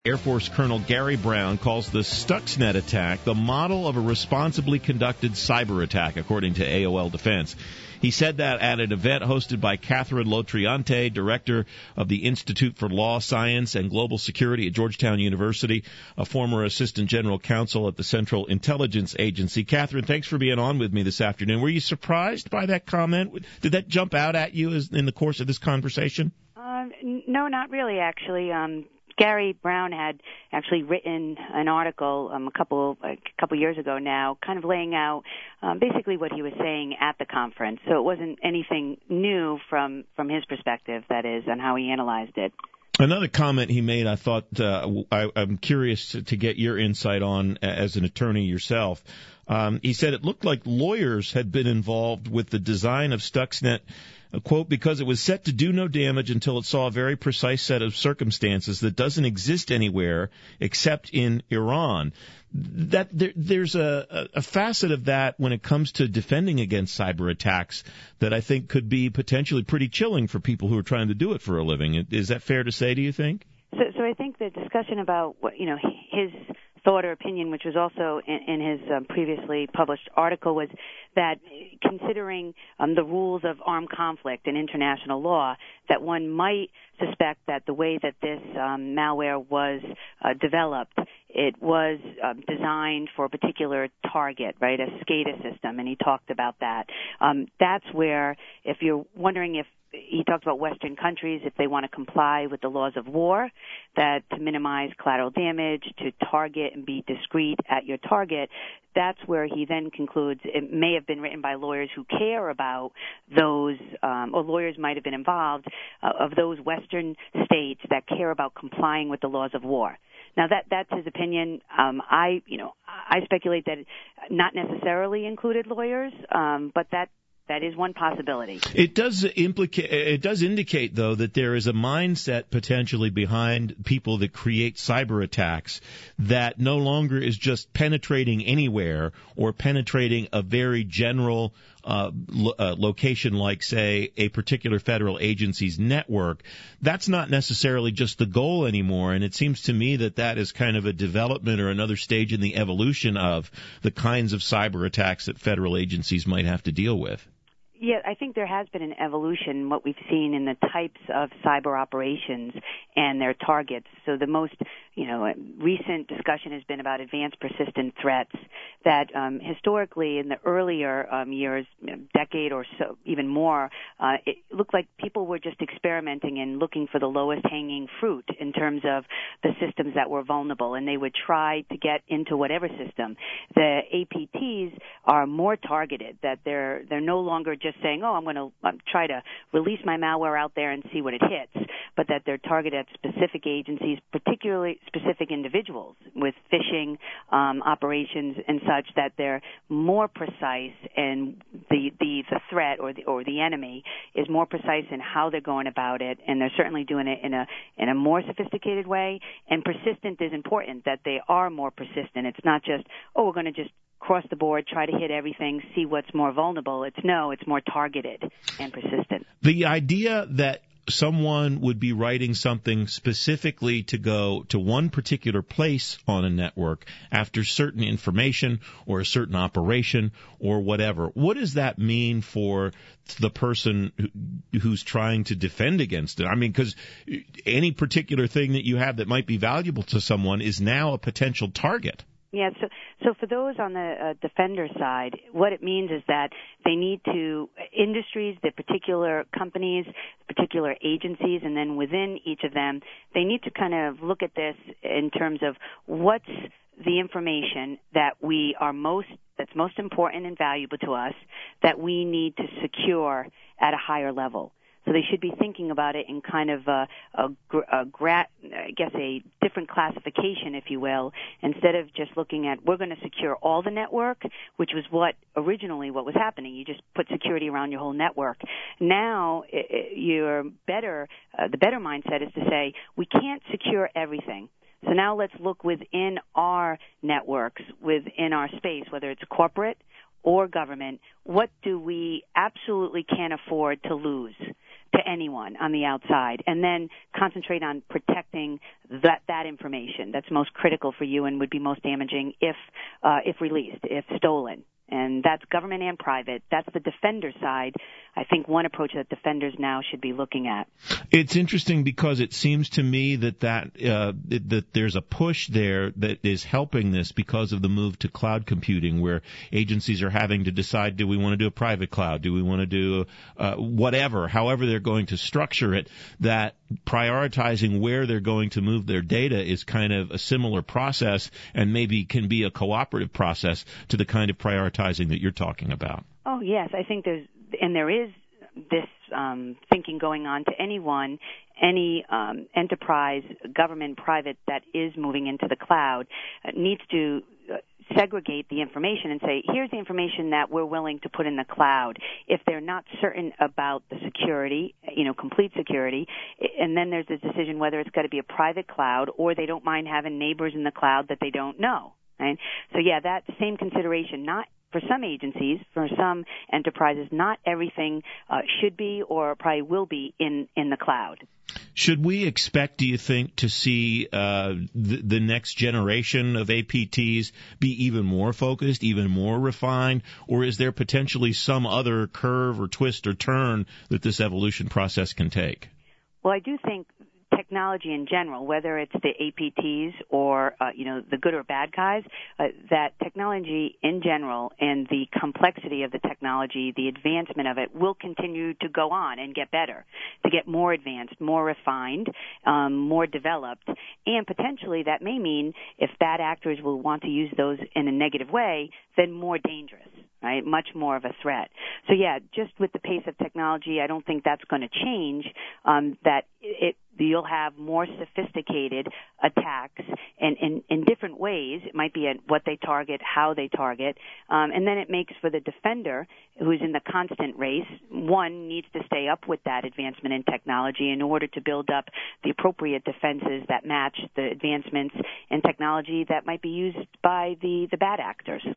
Air Force Colonel Gary Brown calls the Stuxnet attack the model of a responsibly conducted cyber attack, according to AOL Defense. He said that at an event hosted by Catherine Lotriante, director of the Institute for Law, Science, and Global Security at Georgetown University, a former assistant general counsel at the Central Intelligence Agency. Catherine, thanks for being on with me this afternoon. Were you surprised by that comment? Did that jump out at you in the course of this conversation? No, not really, actually. Gary Brown had actually written an article a couple years ago now, kind of laying out basically what he was saying at the conference. So it wasn't anything new from his perspective, that is, on how he analyzed it. Another comment he made, I thought I'm curious to get your insight on as an attorney yourself. He said it looked like lawyers had been involved with the design of Stuxnet, quote, because it was set to do no damage until it saw a very precise set of circumstances that doesn't exist anywhere except in Iran. That there's a facet of that when it comes to defending against cyber attacks that I think could be potentially pretty chilling for people who are trying to do it for a living. Is that fair to say, do you think? So I think the discussion about his thought or opinion, which was also in his previously published article, was that considering the rules of armed conflict and international law, that one might suspect that the way that this malware was developed, it was designed for a particular target, right, a SCADA system, and he talked about that. That's where, if you're wondering if he talked about Western countries, if they want to comply with the laws of war, that to minimize collateral damage, to target and be discreet at your target, that's where he then concludes it may have been written by lawyers who care about those, or lawyers might have been involved, of those Western states that care about complying with the laws of war. Now that's his opinion. I speculate that it not necessarily included lawyers, but that is one possibility. It does indicate, though, that there is a mindset potentially behind people that create cyber attacks that no longer is just penetrating anywhere or penetrating a very general location like, say, a particular federal agency's network. That's not necessarily just the goal anymore, and it seems to me that that is kind of a development or another stage in the evolution of the kinds of cyber attacks that federal agencies might have to deal with. Yeah, I think there has been an evolution, what we've seen in the types of cyber operations and their targets. So the most, recent discussion has been about advanced persistent threats that historically in the earlier years, decade or so, even more, it looked like people were just experimenting and looking for the lowest hanging fruit in terms of the systems that were vulnerable, and they would try to get into whatever system. The APTs are more targeted, that they're no longer just saying, I'm going to try to release my malware out there and see what it hits, but that they're targeted at specific agencies, particularly specific individuals with phishing operations and such, that they're more precise, and the threat or the enemy is more precise in how they're going about it, and they're certainly doing it in a more sophisticated way. And persistent is important, that they are more persistent. It's not just, we're going to just across the board, try to hit everything, see what's more vulnerable. It's more targeted and persistent. The idea that someone would be writing something specifically to go to one particular place on a network after certain information or a certain operation or whatever, what does that mean for the person who's trying to defend against it? I mean, because any particular thing that you have that might be valuable to someone is now a potential target. Yeah, so for those on the defender side, what it means is that they need to, industries, the particular companies, particular agencies, and then within each of them, they need to kind of look at this in terms of what's the information that that's most important and valuable to us that we need to secure at a higher level. So they should be thinking about it in kind of a different classification, if you will, instead of just looking at we're going to secure all the network, which was what was happening. You just put security around your whole network. Now the better mindset is to say we can't secure everything. So now let's look within our networks, within our space, whether it's corporate or government, what do we absolutely can't afford to lose? to anyone on the outside, and then concentrate on protecting that information that's most critical for you and would be most damaging if released, if stolen. And that's government and private. That's the defender side. I think one approach that defenders now should be looking at. It's interesting because it seems to me that there's a push there that is helping this because of the move to cloud computing, where agencies are having to decide, do we want to do a private cloud? Do we want to do however they're going to structure it, that prioritizing where they're going to move their data is kind of a similar process and maybe can be a cooperative process to the kind of prioritizing that you're talking about. Oh, yes. I think there is this thinking going on to any enterprise, government, private, that is moving into the cloud needs to segregate the information and say, here's the information that we're willing to put in the cloud. If they're not certain about the security, complete security, and then there's this decision whether it's got to be a private cloud or they don't mind having neighbors in the cloud that they don't know. Right? So, yeah, that same consideration, not for some agencies, for some enterprises, not everything should be or probably will be in the cloud. Should we expect, do you think, to see the next generation of APTs be even more focused, even more refined, or is there potentially some other curve or twist or turn that this evolution process can take? Well, I do think technology in general, whether it's the APTs or, the good or bad guys, that technology in general and the complexity of the technology, the advancement of it will continue to go on and get better, to get more advanced, more refined, more developed, and potentially that may mean if bad actors will want to use those in a negative way, then more dangerous. Right, much more of a threat. So yeah, just with the pace of technology, I don't think that's going to change. You'll have more sophisticated attacks, and in different ways. It might be at what they target, how they target, and then it makes for the defender who's in the constant race. One needs to stay up with that advancement in technology in order to build up the appropriate defenses that match the advancements in technology that might be used by the bad actors.